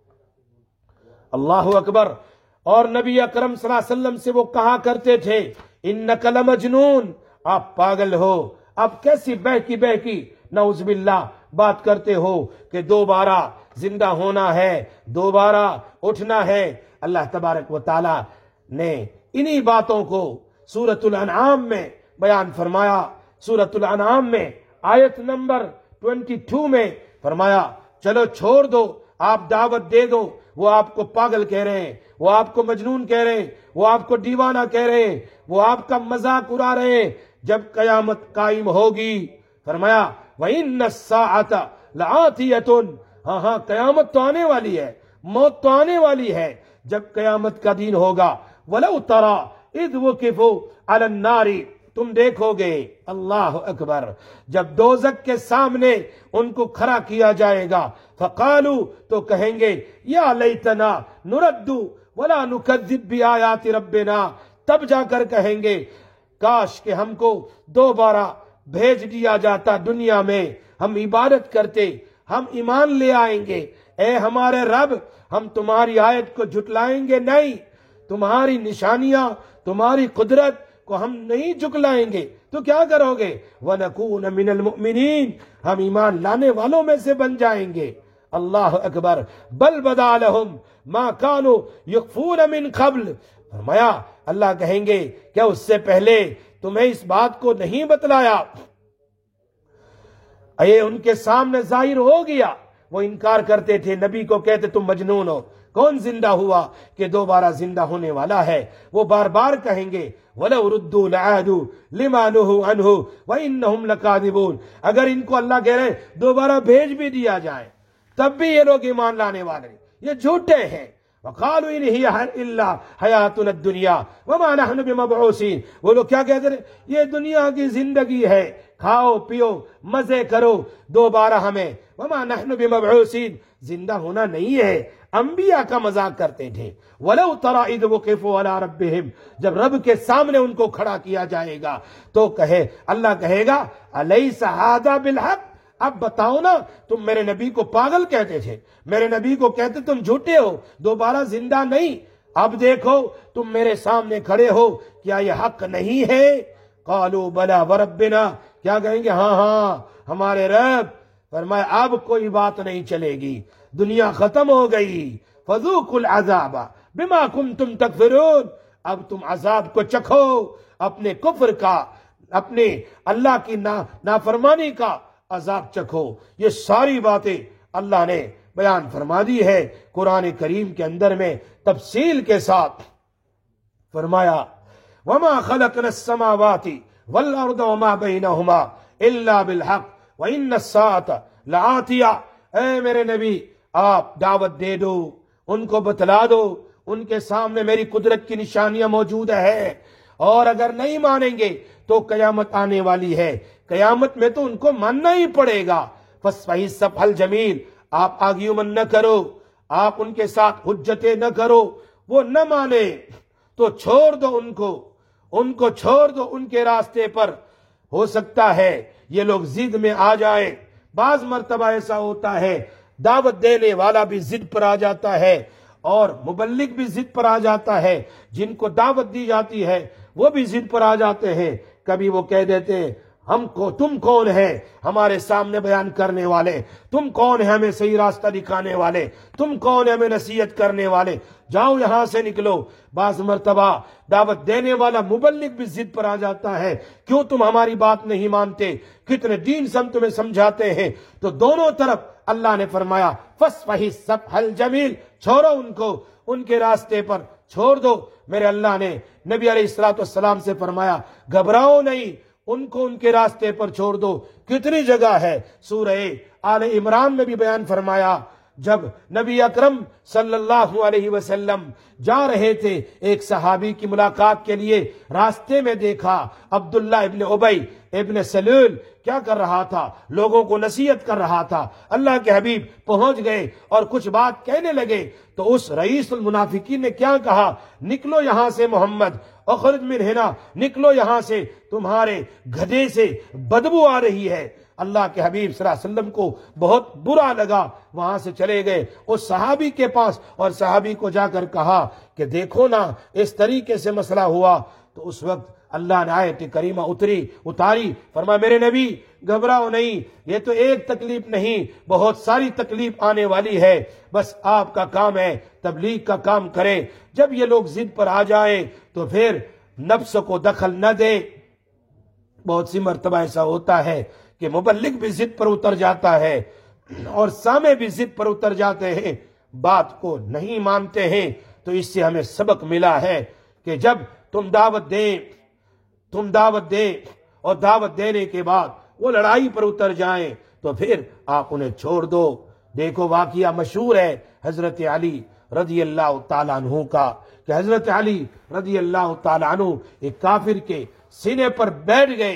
اللہ اکبر۔ اور نبی اکرم صلی اللہ علیہ وسلم سے وہ کہا کرتے تھے انک لمجنون، آپ پاگل ہو، اب کیسی بہکی بہکی نعوذ باللہ بات کرتے ہو کہ دوبارہ زندہ ہونا ہے، دوبارہ اٹھنا ہے۔ اللہ تبارک و تعالی نے انہی باتوں کو سورۃ الانعام میں بیان فرمایا۔ سورۃ الانعام میں آیت نمبر بائیس میں فرمایا چلو چھوڑ دو، آپ دعوت دے دو، وہ آپ کو پاگل کہہ رہے ہیں، وہ آپ کو مجنون کہہ رہے ہیں، وہ آپ کو دیوانہ کہہ رہے ہیں، وہ آپ کا مذاق اڑا رہے ہیں۔ جب قیامت قائم ہوگی فرمایا وَإِنَّ السَّاعَةَ لَآتِيَةٌ، ہاں ہاں قیامت تو آنے والی ہے، موت تو آنے والی ہے۔ جب قیامت کا دن ہوگا وَلَوْ تَرَىٰ إِذْ وُقِفُوا عَلَى النَّارِ، تم دیکھو گے، اللہ اکبر، جب دوزخ کے سامنے ان کو کھڑا کیا جائے گا، فقالوا، تو کہیں گے یا لیتنا نرد ولا نکذب بآیات ربنا، تب جا کر کہیں گے کاش کہ ہم کو دوبارہ بھیج دیا جاتا دنیا میں، ہم عبادت کرتے، ہم ایمان لے آئیں گے، اے ہمارے رب ہم تمہاری آیت کو جھٹلائیں گے نہیں، تمہاری نشانیاں، تمہاری قدرت کو ہم نہیں جھٹلائیں گے، تو کیا کرو گے؟ وَنَكُونَ مِنَ الْمُؤْمِنِينَ، ہم ایمان لانے والوں میں سے بن جائیں گے۔ اللہ اکبر۔ بل بدا لہم ما کانوا یخفون من قبل، فرمایا اللہ کہیں گے کیا اس سے پہلے تمہیں اس بات کو نہیں بتلایا؟ اے ان کے سامنے ظاہر ہو گیا، وہ انکار کرتے تھے، نبی کو کہتے تم مجنون ہو، کون زندہ ہوا کہ دوبارہ زندہ ہونے والا ہے؟ وہ بار بار کہیں گے وَلَوْ رُدُّوا لَعَادُوا لِمَا نُهُوا عَنْهُ وَإِنَّهُمْ لَكَاذِبُونَ، اگر ان کو اللہ کہہ رہے ہیں دوبارہ بھیج بھی دیا جائے تب بھی یہ لوگ ایمان لانے والے، یہ جھوٹے ہیں۔ وَقَالُوا إِنْ هِيَ إِلَّا حَيَاتُنَا الدُّنْيَا وَمَا نَحْنُ بِمَبْعُوثِينَ، وہ لوگ کیا کہتے ہیں؟ یہ دنیا کی زندگی ہے، کھاؤ پیو مزے کرو، دوبارہ ہمیں وَمَا نَحْنُ بِمَبْعُوثِينَ، زندہ ہونا نہیں ہے۔ انبیاء کا مذاق کرتے تھے۔ وَلَوْ تَرَىٰ إِذْ وُقِفُوا عَلَىٰ رَبِّهِمْ، جب رب کے سامنے ان کو کھڑا کیا جائے گا تو کہے اللہ کہے گا أَلَيْسَ هَٰذَا بِالْحَقِّ، اب بتاؤ نا، تم میرے نبی کو پاگل کہتے تھے، میرے نبی کو کہتے تم جھوٹے ہو، دوبارہ زندہ نہیں، اب دیکھو تم میرے سامنے کھڑے ہو، کیا یہ حق نہیں ہے؟ قالوا بلا وربنا، کیا کہیں گے؟ ہاں ہاں ہمارے رب۔ فرمایا اب کوئی بات نہیں چلے گی، دنیا ختم ہو گئی۔ فذوقوا العذاب بما کنتم تکفرون، اب تم عذاب کو چکھو، اپنے کفر کا، اپنے اللہ کی نا نافرمانی کا عذاب چکھو۔ یہ ساری باتیں اللہ نے بیان فرما دی ہے قرآن کریم کے اندر میں تفصیل کے ساتھ۔ فرمایا وما خلقنا السماوات والارض وما بينهما الا بالحق وان الساعه لآتیہ۔ اے میرے نبی آپ دعوت دے دو، ان کو بتلا دو، ان کے سامنے میری قدرت کی نشانیاں موجود ہے، اور اگر نہیں مانیں گے تو قیامت آنے والی ہے، قیامت میں تو ان کو ماننا ہی پڑے گا۔ فَاسْفَحِ الصَّفْحَ الْجَمِيلَ، آپ آرگیومنٹ نہ کرو، آپ ان کے ساتھ حجتیں نہ کرو، وہ نہ مانے تو چھوڑ دو ان کو، ان کو چھوڑ دو ان کے راستے پر۔ ہو سکتا ہے یہ لوگ ضد میں آ جائیں، بعض مرتبہ ایسا ہوتا ہے دعوت دینے والا بھی ضد پر آ جاتا ہے اور مبلغ بھی ضد پر آ جاتا ہے، جن کو دعوت دی جاتی ہے وہ بھی ضد پر آ جاتے ہیں۔ کبھی وہ کہہ دیتے ہیں ہم کو تم کون ہے ہمارے سامنے بیان کرنے والے، تم کون ہے ہمیں صحیح راستہ دکھانے والے، تم کون ہے ہمیں نصیحت کرنے والے، جاؤ یہاں سے نکلو۔ بعض مرتبہ دعوت دینے والا مبلغ بھی ضد پر آ جاتا ہے، کیوں تم ہماری بات نہیں مانتے، کتنے دین سے ہم تمہیں سمجھاتے ہیں۔ تو دونوں طرف اللہ نے فرمایا فَاسْفَحِ الصَّفْحَ الْجَمِيلَ، چھوڑو ان کو، ان کے راستے پر چھوڑ دو۔ میرے اللہ نے نبی علیہ الصلوۃ والسلام سے فرمایا گھبراؤ نہیں، ان کو ان کے راستے پر چھوڑ دو۔ کتنی جگہ ہے، سورہ آل عمران میں بھی بیان فرمایا، جب نبی اکرم صلی اللہ علیہ وسلم جا رہے تھے ایک صحابی کی ملاقات کے لیے، راستے میں دیکھا عبداللہ ابن ابی ابن سلول کیا کر رہا تھا، لوگوں کو نصیحت کر رہا تھا۔ اللہ کے حبیب پہنچ گئے اور کچھ بات کہنے لگے تو اس رئیس المنافقین نے کیا کہا، نکلو یہاں سے محمد، اخرج من ہنا، نکلو یہاں سے، تمہارے گدھے سے بدبو آ رہی ہے۔ اللہ کے حبیب صلی اللہ علیہ وسلم کو بہت برا لگا، وہاں سے چلے گئے اس صحابی کے پاس اور صحابی کو جا کر کہا کہ دیکھو نا اس طریقے سے مسئلہ ہوا۔ تو اس وقت اللہ نے آیت کریمہ اتری اتاری، فرمایا میرے نبی گھبراؤ نہیں، یہ تو ایک تکلیف نہیں بہت ساری تکلیف آنے والی ہے، بس آپ کا کام ہے تبلیغ کا کام کرے۔ جب یہ لوگ ضد پر آ جائیں تو پھر نفس کو دخل نہ دے۔ بہت سی مرتبہ ایسا ہوتا ہے کہ مبلغ بھی ضد پر اتر جاتا ہے اور سامع بھی ضد پر اتر جاتے ہیں، بات کو نہیں مانتے ہیں۔ تو اس سے ہمیں سبق ملا ہے کہ جب تم دعوت دیں تم دعوت دیں اور دعوت دینے کے بعد وہ لڑائی پر اتر جائیں تو پھر آپ انہیں چھوڑ دو۔ دیکھو واقعہ مشہور ہے حضرت علی رضی اللہ تعالیٰ عنہ کا، کہ حضرت علی رضی اللہ تعالیٰ عنہ ایک کافر کے سینے پر بیٹھ گئے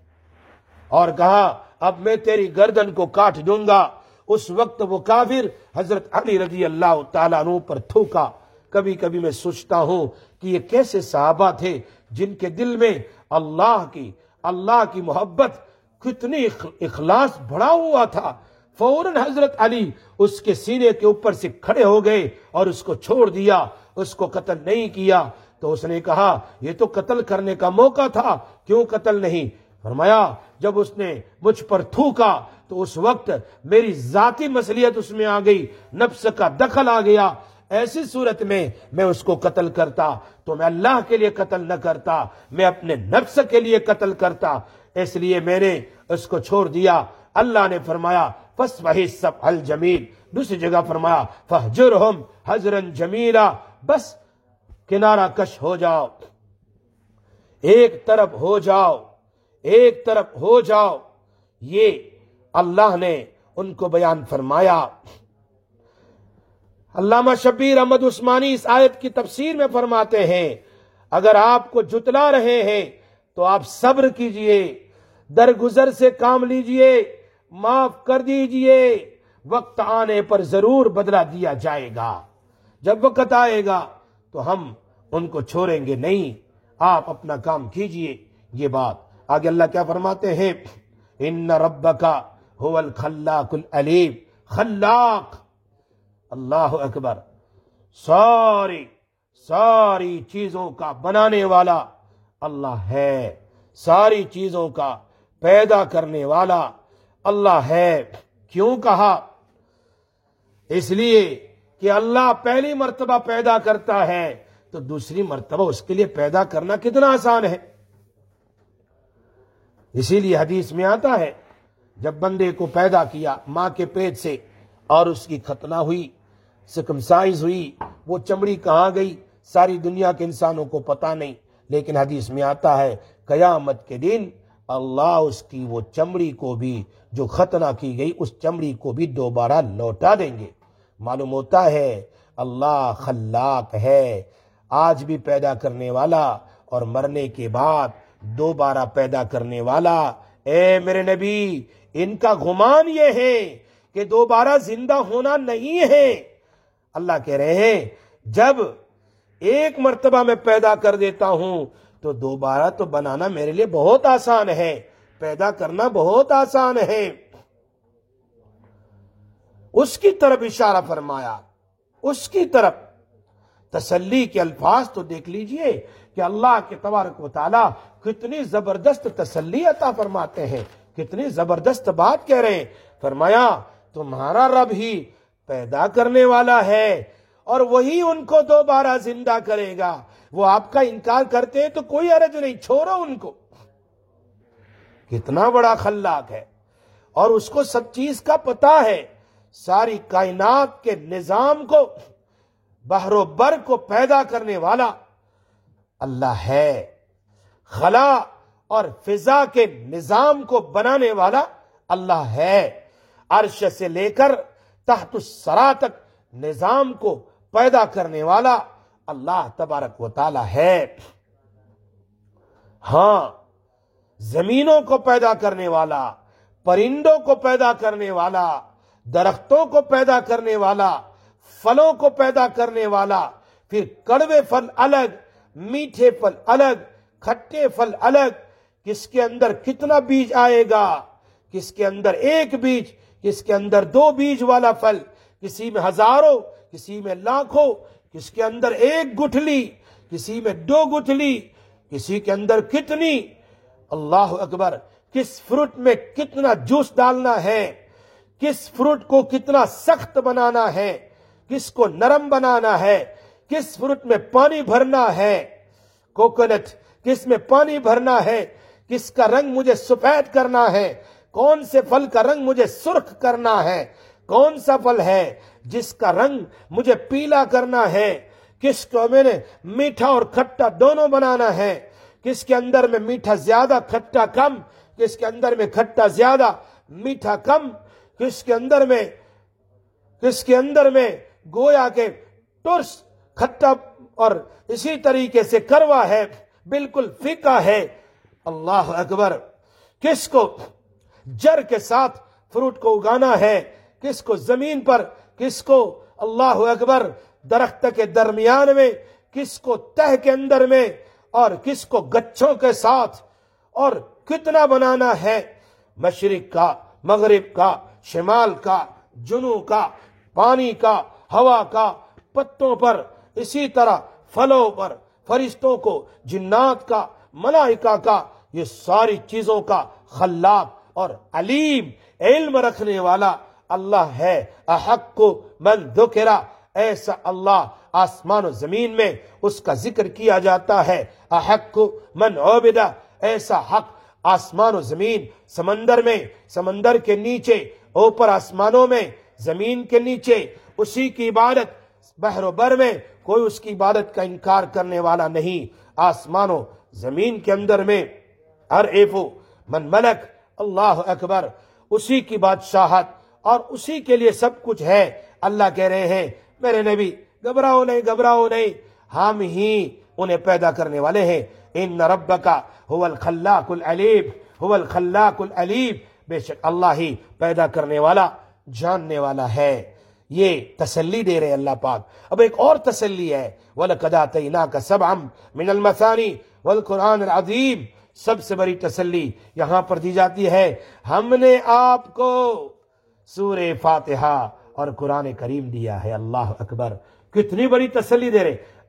اور کہا اب میں تیری گردن کو کاٹ دوں گا۔ اس وقت وہ کافر حضرت علی رضی اللہ تعالیٰ عنہ پر تھوکا۔ کبھی کبھی میں سوچتا ہوں کہ یہ کیسے صحابہ تھے جن کے دل میں اللہ کی اللہ کی محبت، کتنی اخلاص بڑھا ہوا تھا۔ فوراً حضرت علی اس کے سینے کے اوپر سے کھڑے ہو گئے اور اس کو چھوڑ دیا، اس کو قتل نہیں کیا۔ تو اس نے کہا یہ تو قتل کرنے کا موقع تھا، کیوں قتل نہیں؟ فرمایا جب اس نے مجھ پر تھوکا تو اس وقت میری ذاتی مصلحت اس میں آ گئی، نفس کا دخل آ گیا۔ ایسی صورت میں میں اس کو قتل کرتا تو میں اللہ کے لیے قتل نہ کرتا، میں اپنے نفس کے لیے قتل کرتا، اس لیے میں نے اس کو چھوڑ دیا۔ اللہ نے فرمایا فَاسْفَحِ الصَّفْحَ الْجَمِيلَ، دوسری جگہ فرمایا فَاهْجُرْهُمْ هَجْرًا جَمِيلًا، بس کنارہ کش ہو جاؤ، ایک طرف ہو جاؤ، ایک طرف ہو جاؤ۔ یہ اللہ نے ان کو بیان فرمایا۔ علامہ شبیر احمد عثمانی اس آیت کی تفسیر میں فرماتے ہیں اگر آپ کو جتلا رہے ہیں تو آپ صبر کیجئے، درگزر سے کام لیجئے، معاف کر دیجئے، وقت آنے پر ضرور بدلہ دیا جائے گا۔ جب وقت آئے گا تو ہم ان کو چھوڑیں گے نہیں، آپ اپنا کام کیجئے۔ یہ بات آگے اللہ کیا فرماتے ہیں، ان ربک هو الخلاق العلیم، خلاق، اللہ اکبر، ساری ساری چیزوں کا بنانے والا اللہ ہے، ساری چیزوں کا پیدا کرنے والا اللہ ہے۔ کیوں کہا؟ اس لیے کہ اللہ پہلی مرتبہ پیدا کرتا ہے تو دوسری مرتبہ اس کے لیے پیدا کرنا کتنا آسان ہے۔ اسی لیے حدیث میں آتا ہے جب بندے کو پیدا کیا ماں کے پیٹ سے اور اس کی ختنہ ہوئی، سرکمسائز ہوئی، وہ چمڑی کہاں گئی ساری دنیا کے انسانوں کو پتا نہیں، لیکن حدیث میں آتا ہے قیامت کے دن اللہ اس کی وہ چمڑی کو بھی جو ختنہ کی گئی اس چمڑی کو بھی دوبارہ لوٹا دیں گے۔ معلوم ہوتا ہے اللہ خلاق ہے، آج بھی پیدا کرنے والا اور مرنے کے بعد دوبارہ پیدا کرنے والا۔ اے میرے نبی، ان کا گمان یہ ہے کہ دوبارہ زندہ ہونا نہیں ہے۔ اللہ کہہ رہے ہیں جب ایک مرتبہ میں پیدا کر دیتا ہوں تو دوبارہ تو بنانا میرے لیے بہت آسان ہے، پیدا کرنا بہت آسان ہے۔ اس کی طرف اشارہ فرمایا، اس کی طرف تسلی کے الفاظ تو دیکھ لیجئے کہ اللہ کے تبارک و تعالی کتنی زبردست تسلی عطا فرماتے ہیں، کتنی زبردست بات کہہ رہے ہیں۔ فرمایا تمہارا رب ہی پیدا کرنے والا ہے اور وہی ان کو دوبارہ زندہ کرے گا۔ وہ آپ کا انکار کرتے ہیں تو کوئی حرج نہیں، چھوڑو ان کو۔ کتنا بڑا خلاق ہے اور اس کو سب چیز کا پتہ ہے، ساری کائنات کے نظام کو، بحر و بر کو پیدا کرنے والا اللہ ہے، خلا اور فضا کے نظام کو بنانے والا اللہ ہے، عرش سے لے کر تحت الثری تک نظام کو پیدا کرنے والا اللہ تبارک و تعالی ہے۔ ہاں، زمینوں کو پیدا کرنے والا، پرندوں کو پیدا کرنے والا، درختوں کو پیدا کرنے والا، پھلوں کو پیدا کرنے والا، پھر کڑوے پھل الگ، میٹھے پھل الگ، کھٹے پھل الگ، کس کے اندر کتنا بیج آئے گا، کس کے اندر ایک بیج، کس کے اندر دو بیج والا پھل، کسی میں ہزاروں، کسی میں لاکھوں، کس کے اندر ایک گٹھلی، کسی میں دو گٹھلی، کسی کے اندر کتنی، اللہ اکبر، کس فروٹ میں کتنا جوس ڈالنا ہے، کس فروٹ کو کتنا سخت بنانا ہے، کس کو نرم بنانا ہے، کس فروٹ میں پانی بھرنا ہے، کوکونٹ کس میں پانی بھرنا ہے، کس کا رنگ مجھے سفید کرنا ہے، کون سے پھل کا رنگ مجھے سرخ کرنا ہے، کون سا پھل ہے جس کا رنگ مجھے پیلا کرنا ہے، کس کو میں نے میٹھا اور کھٹا دونوں بنانا ہے، کس کے اندر میں میٹھا زیادہ کھٹا کم، کس کے اندر میں کھٹا زیادہ میٹھا کم، کس کے اندر میں کس کے اندر میں گویا کہ ٹرس کھٹا اور اسی طریقے سے کروا ہے، بالکل فیکا ہے۔ اللہ اکبر، کس کو جڑ کے ساتھ فروٹ کو اگانا ہے، کس کو زمین پر، کس کو اللہ اکبر درخت کے درمیان میں، کس کو تہ کے اندر میں، اور کس کو گچھوں کے ساتھ، اور کتنا بنانا ہے، مشرق کا، مغرب کا، شمال کا، جنوب کا، پانی کا، ہوا کا، پتوں پر، اسی طرح پھلوں پر، فرشتوں کو، جنات کا، ملائکہ کا، یہ ساری چیزوں کا خلاق اور علیم علم رکھنے والا اللہ ہے۔ احق من ذکر، ایسا اللہ آسمان و زمین میں اس کا ذکر کیا جاتا ہے۔ احق من عبد، ایسا حق آسمان و زمین، سمندر میں، سمندر کے نیچے، اوپر آسمانوں میں، زمین کے نیچے، اسی کی عبادت، بحر و بر میں کوئی اس کی عبادت کا انکار کرنے والا نہیں۔ آسمان و زمین کے اندر میں ہر ایفو من ملک، اللہ اکبر، اسی کی بادشاہت اور اسی کے لیے سب کچھ ہے۔ اللہ کہہ رہے ہیں میرے نبی گھبراؤ نہیں، گھبراؤ نہیں، ہم ہی انہیں پیدا کرنے والے ہیں۔ ان ربک هو الخلاق العلیم، هو الخلاق العلیم، بے شک اللہ ہی پیدا کرنے والا، جاننے والا ہے۔ یہ تسلی دے رہے اللہ پاک۔ اب ایک اور تسلی ہے، وَلَقَدْ آتَيْنَاكَ سَبْعًا مِنَ الْمَثَانِي وَالْقُرْآنِ الْعَظِيمِ، سب سے بڑی تسلی یہاں پر دی جاتی ہے، ہم نے آپ کو سورہ فاتحہ اور قرآن کریم دیا ہے۔ اللہ اکبر، کتنی بڑی تسلی دے رہے،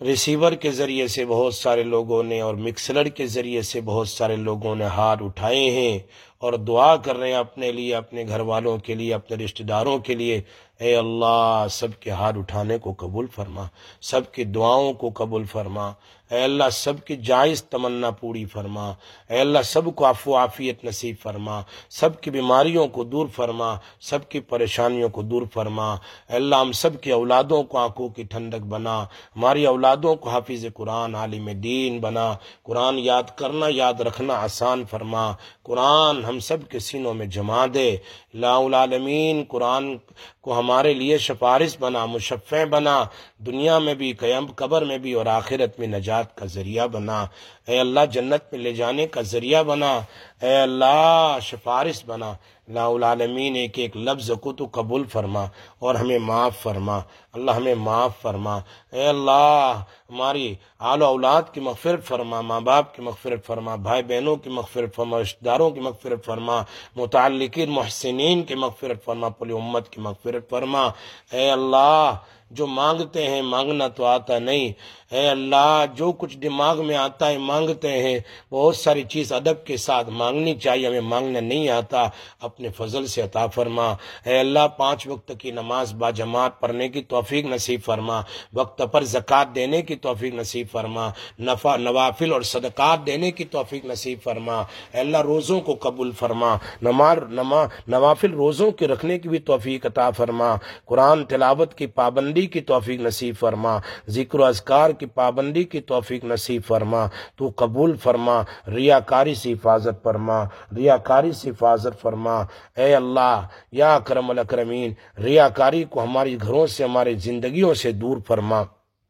ریسیور کے ذریعے سے بہت سارے لوگوں نے اور مکسلر کے ذریعے سے بہت سارے لوگوں نے ہاتھ اٹھائے ہیں اور دعا کر رہے ہیں اپنے لیے، اپنے گھر والوں کے لیے، اپنے رشتہ داروں کے لیے۔ اے اللہ سب کے ہاتھ اٹھانے کو قبول فرما، سب کی دعاؤں کو قبول فرما۔ اے اللہ سب کی جائز تمنا پوری فرما۔ اے اللہ سب کو عفو و عافیت نصیب فرما، سب کی بیماریوں کو دور فرما، سب کی پریشانیوں کو دور فرما۔ اے اللہ ہم سب کی اولادوں کو آنکھوں کی ٹھنڈک بنا، ہماری اولادوں کو حافظ قرآن، عالم دین بنا، قرآن یاد کرنا یاد رکھنا آسان فرما، قرآن ہم سب کے سینوں میں جما دے۔ لا العالمین قرآن کو ہمارے لیے سفارش بنا، مشفع بنا، دنیا میں بھی، قیام قبر میں بھی اور آخرت میں نجات کا ذریعہ بنا۔ اے اللہ جنت میں لے جانے کا ذریعہ بنا، اے اللہ سفارش بنا۔ لا العالمین ایک ایک لفظ کو تو قبول فرما اور ہمیں معاف فرما، اللہ ہمیں معاف فرما۔ اے اللہ ہماری آل و اولاد کی مغفرت فرما، ماں باپ کی مغفرت فرما، بھائی بہنوں کی مغفرت فرما، رشتہ داروں کی مغفرت فرما، متعلقین محسنین کی مغفرت فرما، پوری امت کی مغفرت فرما۔ اے اللہ جو مانگتے ہیں مانگنا تو آتا نہیں، اے اللہ جو کچھ دماغ میں آتا ہے مانگتے ہیں، بہت ساری چیز ادب کے ساتھ مانگنی چاہیے، ہمیں مانگنا نہیں آتا، اپنے فضل سے عطا فرما۔ اے اللہ پانچ وقت کی نماز با جماعت پڑھنے کی توفیق نصیب فرما، وقت پر زکوٰۃ دینے کی توفیق نصیب فرما، نفع نوافل اور صدقات دینے کی توفیق نصیب فرما۔ اے اللہ روزوں کو قبول فرما، نماز نوافل روزوں کے رکھنے کی بھی توفیق عطا فرما، قرآن تلاوت کی پابندی کی توفیق نصیب فرما، ذکر و اذکار کی پابندی کی توفیق نصیب فرما، تو قبول فرما، ریاکاری سے حفاظت فرما، ریاکاری سے حفاظت فرما۔ اے اللہ یا اکرم الاکرمین ریاکاری کو ہماری گھروں سے، ہماری زندگیوں سے دور فرما۔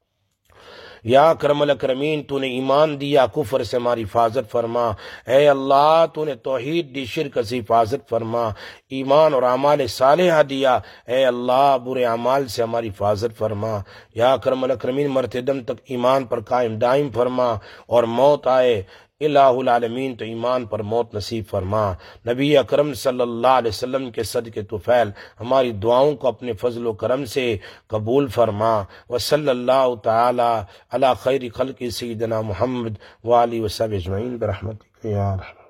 یا اکرم الاکرمین تو نے ایمان دیا، کفر سے ہماری حفاظت فرما۔ اے اللہ تو نے توحید دی، شرک سے حفاظت فرما، ایمان اور اعمال صالحہ دیا، اے اللہ برے اعمال سے ہماری حفاظت فرما۔ یا اکرم الاکرمین مرتے دم تک ایمان پر قائم دائم فرما، اور موت آئے الہ العالمین تو ایمان پر موت نصیب فرما۔ نبی اکرم صلی اللہ علیہ وسلم کے صدقے طفیل ہماری دعاؤں کو اپنے فضل و کرم سے قبول فرما۔ وصلی اللہ تعالی علی خیر خلق سیدنا محمد وآلہ وصحبہ اجمعین برحمتک یا ارحم